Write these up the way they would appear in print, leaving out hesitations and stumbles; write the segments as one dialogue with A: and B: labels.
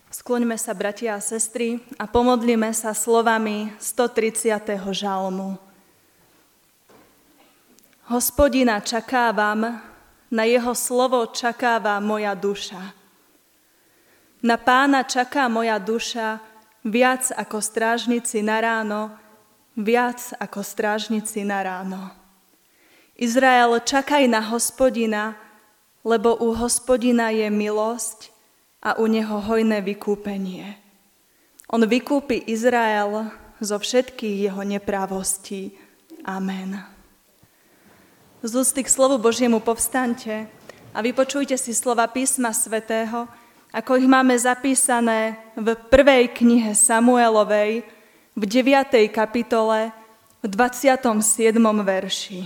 A: Skloňme sa, bratia a sestry, a pomodlíme sa slovami 130. žalmu. Hospodina čakávam, na jeho slovo čakáva moja duša. Na Pána čaká moja duša viac ako strážnici na ráno, viac ako strážnici na ráno. Izrael, čakaj na Hospodina, lebo u Hospodina je milosť a u neho hojné vykúpenie. On vykúpi Izrael zo všetkých jeho neprávostí. Amen. Z ústy k slovu Božiemu povstaňte a vypočujte si slova písma svätého, ako ich máme zapísané v 1. knihe Samuelovej, v 9. kapitole, v 27. verši.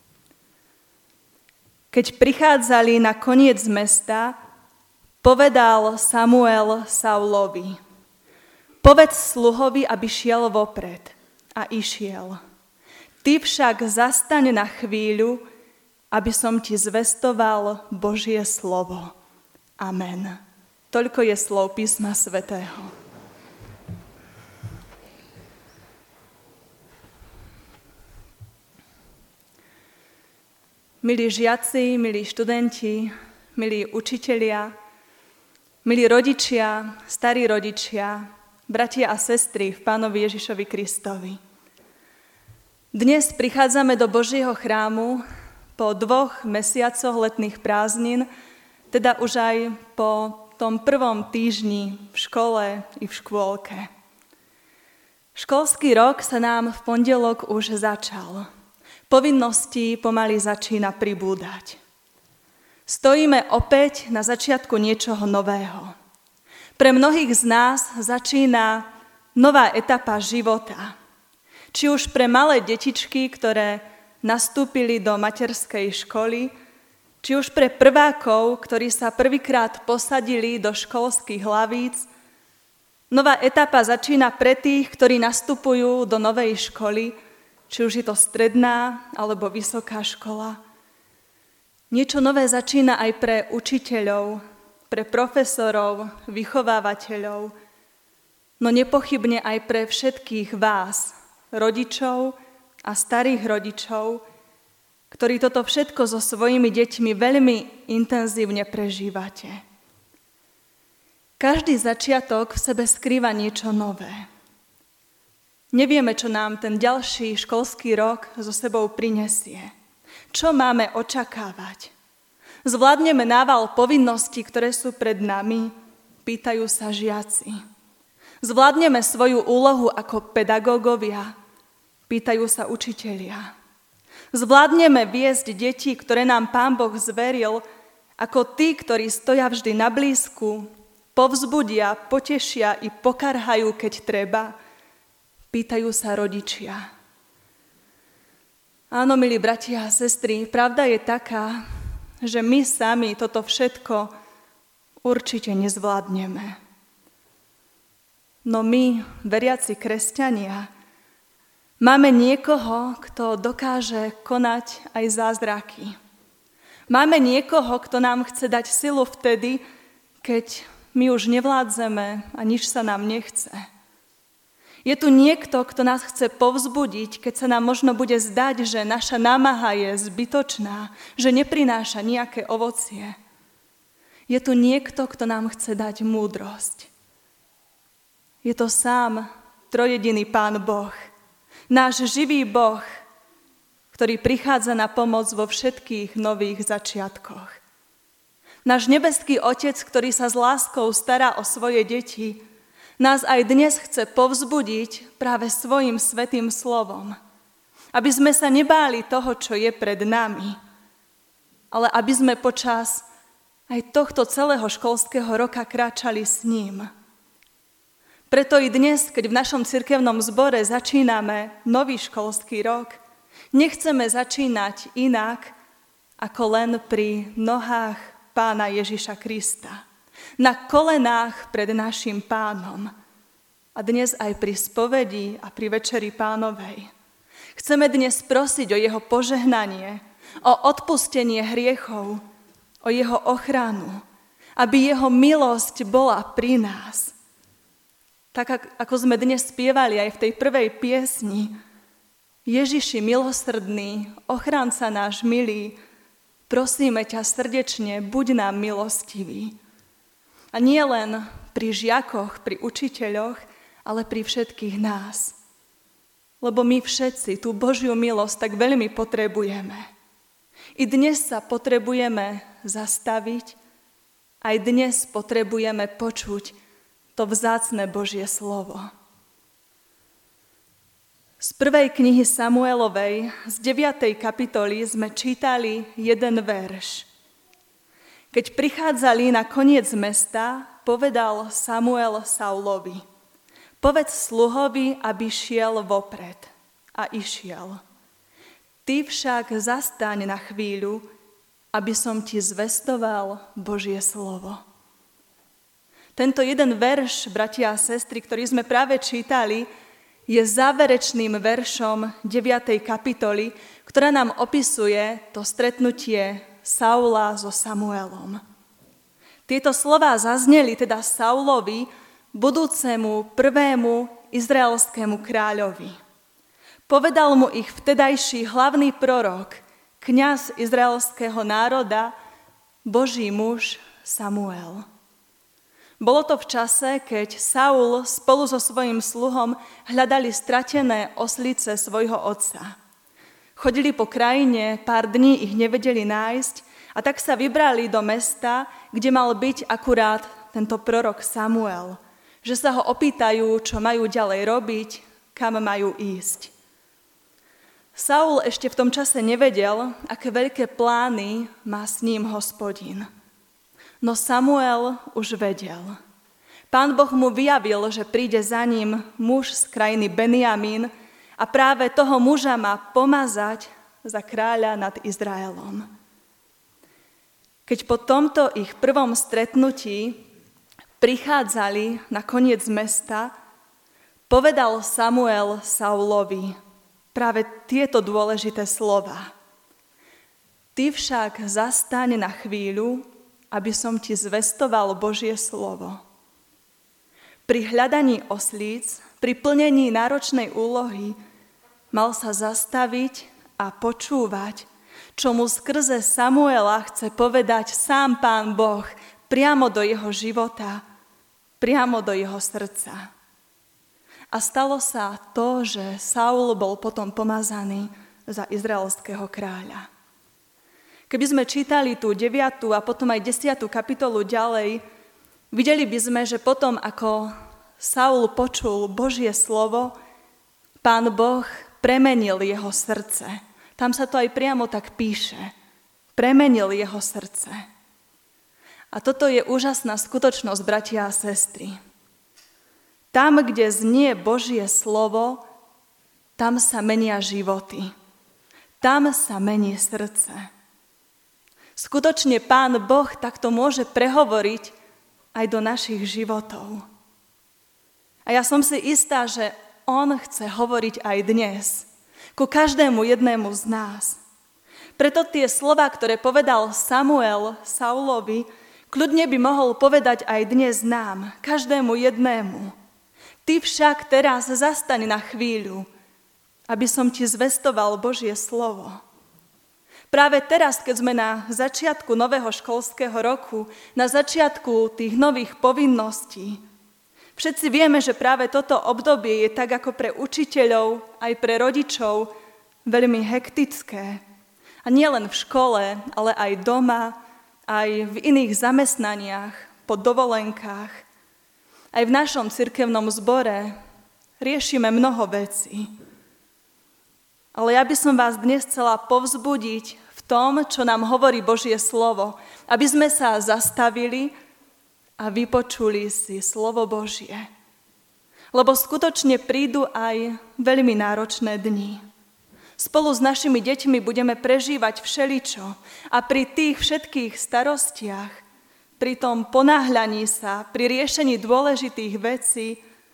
A: Keď prichádzali na koniec mesta, povedal Samuel Saulovi: Povedz sluhovi, aby šiel vopred. A išiel. Ty však zastaň na chvíľu, aby som ti zvestoval Božie slovo. Amen. Toľko je slov písma svätého. Milí žiaci, milí študenti, milí učitelia, milí rodičia, starí rodičia, bratia a sestry v Pánovi Ježišovi Kristovi. Dnes prichádzame do Božieho chrámu po 2 mesiacoch letných prázdnin, teda už aj po tom prvom týždni v škole i v škôlke. Školský rok sa nám v pondelok už začal. Povinností pomaly začína pribúdať. Stojíme opäť na začiatku niečoho nového. Pre mnohých z nás začína nová etapa života. Či už pre malé detičky, ktoré nastúpili do materskej školy, či už pre prvákov, ktorí sa prvýkrát posadili do školských hlavíc, nová etapa začína pre tých, ktorí nastupujú do novej školy, či už je to stredná alebo vysoká škola. Niečo nové začína aj pre učiteľov, pre profesorov, vychovávateľov, no nepochybne aj pre všetkých vás, rodičov a starých rodičov, ktorí toto všetko so svojimi deťmi veľmi intenzívne prežívate. Každý začiatok v sebe skrýva niečo nové. Nevieme, čo nám ten ďalší školský rok so sebou prinesie. Čo máme očakávať? Zvládneme nával povinností, ktoré sú pred nami? Pýtajú sa žiaci. Zvládneme svoju úlohu ako pedagógovia? Pýtajú sa učitelia. Zvládneme viesť deti, ktoré nám Pán Boh zveril, ako tí, ktorí stoja vždy na blízku, povzbudia, potešia i pokarhajú, keď treba? Pýtajú sa rodičia. Áno, milí bratia a sestry, pravda je taká, že my sami toto všetko určite nezvládneme. No my, veriaci kresťania, máme niekoho, kto dokáže konať aj zázraky. Máme niekoho, kto nám chce dať silu vtedy, keď my už nevládzeme a nič sa nám nechce. Je tu niekto, kto nás chce povzbudiť, keď sa nám možno bude zdať, že naša námaha je zbytočná, že neprináša nejaké ovocie. Je tu niekto, kto nám chce dať múdrosť. Je to sám trojediný Pán Boh, náš živý Boh, ktorý prichádza na pomoc vo všetkých nových začiatkoch. Náš nebeský Otec, ktorý sa s láskou stará o svoje deti, nás aj dnes chce povzbudiť práve svojim svätým slovom, aby sme sa nebáli toho, čo je pred nami, ale aby sme počas aj tohto celého školského roka kráčali s ním. Preto i dnes, keď v našom cirkevnom zbore začíname nový školský rok, nechceme začínať inak, ako len pri nohách Pána Ježiša Krista. Na kolenách pred našim Pánom. A dnes aj pri spovedi a pri Večeri Pánovej. Chceme dnes prosiť o jeho požehnanie, o odpustenie hriechov, o jeho ochranu. aby jeho milosť bola pri nás. Tak ako sme dnes spievali aj v tej prvej piesni, Ježiši milosrdný, ochranca náš milý, prosíme ťa srdečne, buď nám milostivý. A nie len pri žiakoch, pri učiteľoch, ale pri všetkých nás. Lebo my všetci tú Božiu milosť tak veľmi potrebujeme. I dnes sa potrebujeme zastaviť, aj dnes potrebujeme počuť to vzácne Božie slovo. Z prvej knihy Samuelovej, z 9. kapitoly sme čítali jeden verš. Keď prichádzali na koniec mesta, povedal Samuel Saulovi: povedz sluhovi, aby šiel vopred. A išiel. Ty však zastaň na chvíľu, aby som ti zvestoval Božie slovo. Tento jeden verš, bratia a sestry, ktorý sme práve čítali, je záverečným veršom 9. kapitoly, ktorá nám opisuje to stretnutie Saula so Samuelom. Tieto slová zazneli teda Saulovi, budúcemu prvému izraelskému kráľovi. Povedal mu ich vtedajší hlavný prorok, kňaz izraelského národa, Boží muž Samuel. Bolo to v čase, keď Saul spolu so svojím sluhom hľadali stratené oslice svojho otca. Chodili po krajine, pár dní ich nevedeli nájsť a tak sa vybrali do mesta, kde mal byť akurát tento prorok Samuel, že sa ho opýtajú, čo majú ďalej robiť, kam majú ísť. Saul ešte v tom čase nevedel, aké veľké plány má s ním Hospodin. No Samuel už vedel. Pán Boh mu vyjavil, že príde za ním muž z krajiny Benjamín a práve toho muža má pomazať za kráľa nad Izraelom. Keď po tomto ich prvom stretnutí prichádzali na koniec mesta, povedal Samuel Saulovi práve tieto dôležité slova. Ty však zastaň na chvíľu, aby som ti zvestoval Božie slovo. Pri hľadaní oslíc, pri plnení náročnej úlohy mal sa zastaviť a počúvať, čo mu skrze Samuela chce povedať sám Pán Boh priamo do jeho života, priamo do jeho srdca. A stalo sa to, že Saul bol potom pomazaný za izraelského kráľa. Keby sme čítali tú 9. a potom aj 10. kapitolu ďalej, videli by sme, že potom, ako Saul počul Božie slovo, Pán Boh premenil jeho srdce. Tam sa to aj priamo tak píše. Premenil jeho srdce. A toto je úžasná skutočnosť, bratia a sestry. Tam, kde znie Božie slovo, tam sa menia životy. Tam sa mení srdce. Skutočne Pán Boh takto môže prehovoriť aj do našich životov. A ja som si istá, že On chce hovoriť aj dnes, ku každému jednému z nás. Preto tie slová, ktoré povedal Samuel Saulovi, kľudne by mohol povedať aj dnes nám, každému jednému. Ty však teraz zastaň na chvíľu, aby som ti zvestoval Božie slovo. Práve teraz, keď sme na začiatku nového školského roku, na začiatku tých nových povinností, všetci vieme, že práve toto obdobie je tak ako pre učiteľov, aj pre rodičov veľmi hektické. A nie len v škole, ale aj doma, aj v iných zamestnaniach, po dovolenkách. Aj v našom cirkevnom zbore riešime mnoho vecí. Ale ja by som vás dnes chcela povzbudiť v tom, čo nám hovorí Božie slovo, aby sme sa zastavili a vypočuli si slovo Božie. Lebo skutočne prídu aj veľmi náročné dni. Spolu s našimi deťmi budeme prežívať všeličo a pri tých všetkých starostiach, pri tom ponáhľaní sa, pri riešení dôležitých vecí,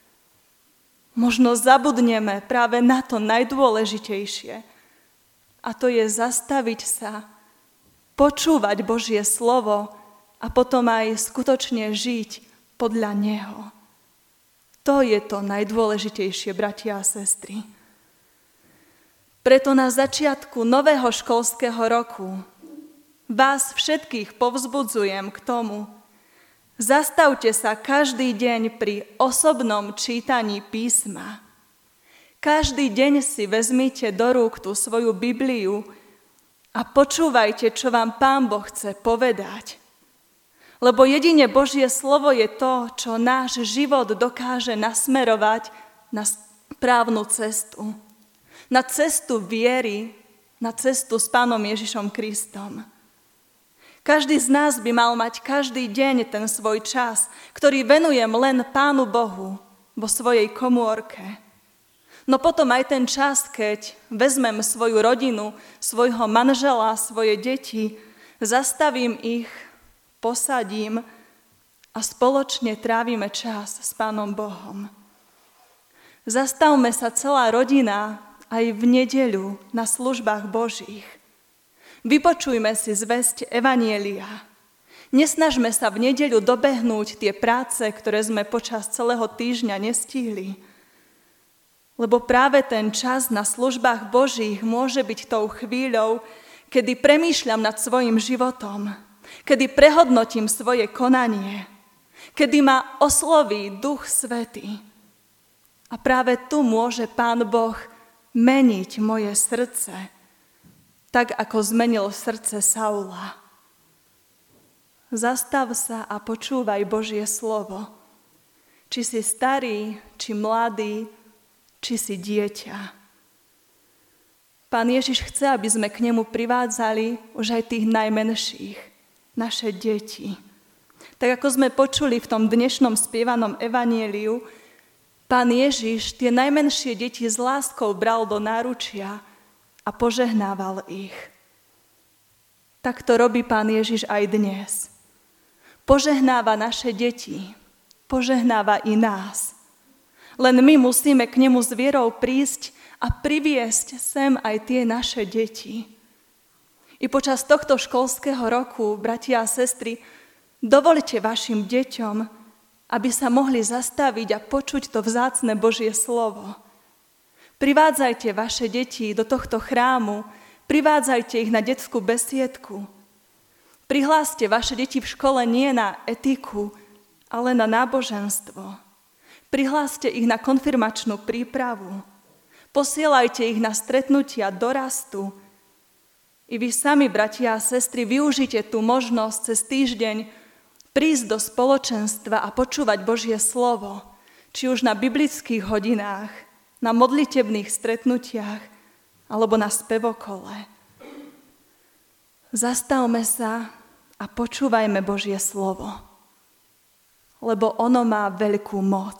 A: možno zabudneme práve na to najdôležitejšie. A to je zastaviť sa, počúvať Božie slovo a a potom aj skutočne žiť podľa neho. To je to najdôležitejšie, bratia a sestry. Preto na začiatku nového školského roku vás všetkých povzbudzujem k tomu, zastavte sa každý deň pri osobnom čítaní písma. Každý deň si vezmite do rúk tú svoju Bibliu a počúvajte, čo vám Pán Boh chce povedať. Lebo jedine Božie slovo je to, čo náš život dokáže nasmerovať na správnu cestu. Na cestu viery, na cestu s Pánom Ježišom Kristom. Každý z nás by mal mať každý deň ten svoj čas, ktorý venujem len Pánu Bohu vo svojej komórke. No potom aj ten čas, keď vezmem svoju rodinu, svojho manžela, svoje deti, zastavím ich, posadím a spoločne trávime čas s Pánom Bohom. Zastavme sa celá rodina aj v nedeľu na službách Božích. Vypočujme si zvesť Evanjelia. Nesnažme sa v nedeľu dobehnúť tie práce, ktoré sme počas celého týždňa nestihli. Lebo práve ten čas na službách Božích môže byť tou chvíľou, kedy premýšľam nad svojim životom, kedy prehodnotím svoje konanie, kedy ma osloví Duch Svätý. A práve tu môže Pán Boh meniť moje srdce, tak ako zmenil srdce Saula. Zastav sa a počúvaj Božie slovo. Či si starý, či mladý, či si dieťa. Pán Ježiš chce, aby sme k nemu privádzali už aj tých najmenších, naše deti. Tak ako sme počuli v tom dnešnom spievanom evanjeliu, Pán Ježiš tie najmenšie deti s láskou bral do náručia a požehnával ich. Tak to robí Pán Ježiš aj dnes. Požehnáva naše deti, požehnáva i nás. Len my musíme k nemu s vierou prísť a priviesť sem aj tie naše deti. I počas tohto školského roku, bratia a sestry, dovoľte vašim deťom, aby sa mohli zastaviť a počuť to vzácne Božie slovo. Privádzajte vaše deti do tohto chrámu, privádzajte ich na detskú besiedku. Prihláste vaše deti v škole nie na etiku, ale na náboženstvo. Prihláste ich na konfirmačnú prípravu. Posielajte ich na stretnutia dorastu. I vy sami, bratia a sestry, využite tú možnosť cez týždeň prísť do spoločenstva a počúvať Božie slovo, či už na biblických hodinách, na modlitebných stretnutiach alebo na spevokole. Zastavme sa a počúvajme Božie slovo, lebo ono má veľkú moc.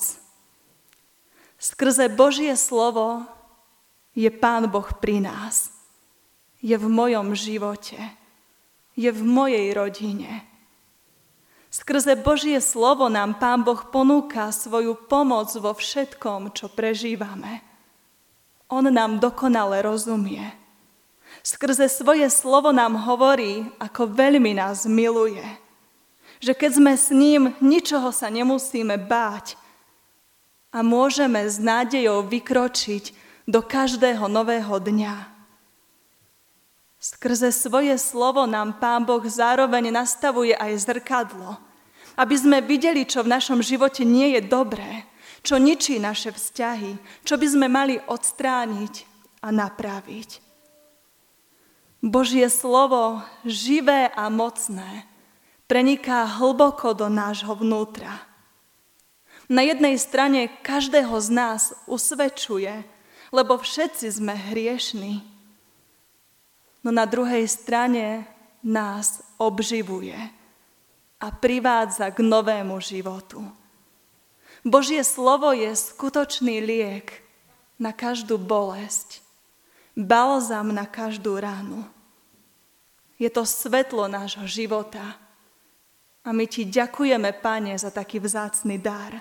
A: Skrze Božie slovo je Pán Boh pri nás, je v mojom živote, je v mojej rodine. Skrze Božie slovo nám Pán Boh ponúka svoju pomoc vo všetkom, čo prežívame. On nám dokonale rozumie. Skrze svoje slovo nám hovorí, ako veľmi nás miluje. Že keď sme s ním, ničoho sa nemusíme báť a môžeme s nádejou vykročiť do každého nového dňa. Skrze svoje slovo nám Pán Boh zároveň nastavuje aj zrkadlo, aby sme videli, čo v našom živote nie je dobré, čo ničí naše vzťahy, čo by sme mali odstrániť a napraviť. Božie slovo, živé a mocné, preniká hlboko do nášho vnútra. Na jednej strane každého z nás usvedčuje, lebo všetci sme hriešni, no na druhej strane nás obživuje a privádza k novému životu. Božie slovo je skutočný liek na každú bolesť, balzam na každú ránu. Je to svetlo nášho života a my ti ďakujeme, Pane, za taký vzácny dar.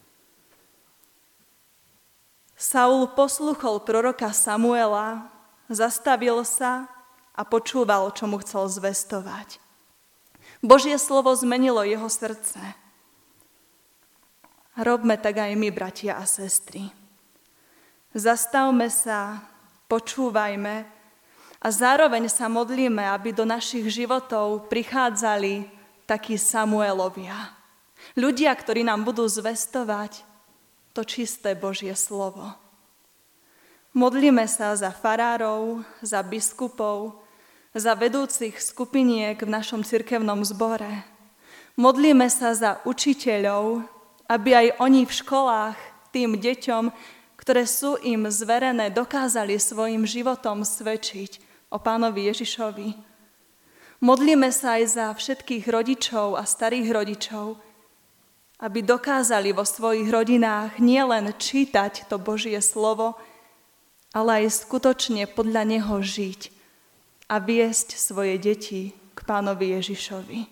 A: Saul posluchol proroka Samuela, zastavil sa a počúval, čo mu chcel zvestovať. Božie slovo zmenilo jeho srdce. Robme tak aj my, bratia a sestry. Zastavme sa, počúvajme a zároveň sa modlíme, aby do našich životov prichádzali takí Samuelovia. Ľudia, ktorí nám budú zvestovať to čisté Božie slovo. Modlíme sa za farárov, za biskupov, za vedúcich skupiniek v našom cirkevnom zbore. Modlíme sa za učiteľov, aby aj oni v školách tým deťom, ktoré sú im zverené, dokázali svojim životom svedčiť o Pánovi Ježišovi. Modlíme sa aj za všetkých rodičov a starých rodičov, aby dokázali vo svojich rodinách nielen čítať to Božie slovo, ale aj skutočne podľa neho žiť a viesť svoje deti k Pánovi Ježišovi.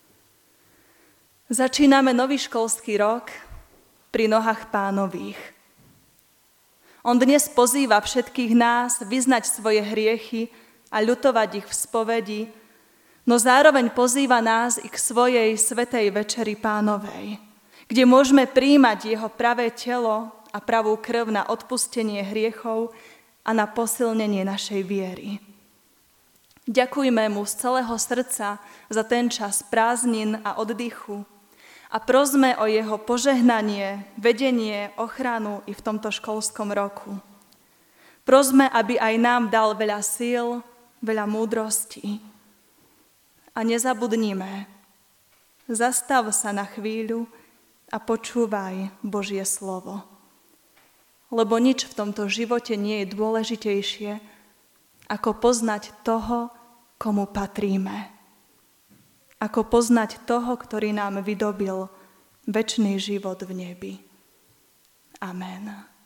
A: Začíname nový školský rok pri nohách Pánových. On dnes pozýva všetkých nás vyznať svoje hriechy a ľutovať ich v spovedi, no zároveň pozýva nás i k svojej svätej večeri Pánovej, kde môžeme prijímať jeho pravé telo a pravú krv na odpustenie hriechov a na posilnenie našej viery. Ďakujme mu z celého srdca za ten čas prázdnin a oddychu a prosme o jeho požehnanie, vedenie, ochranu i v tomto školskom roku. Prosme, aby aj nám dal veľa síl, veľa múdrosti. A nezabudnime, zastav sa na chvíľu a počúvaj Božie slovo. Lebo nič v tomto živote nie je dôležitejšie, ako poznať toho, komu patríme. Ako poznať toho, ktorý nám vydobil večný život v nebi. Amen.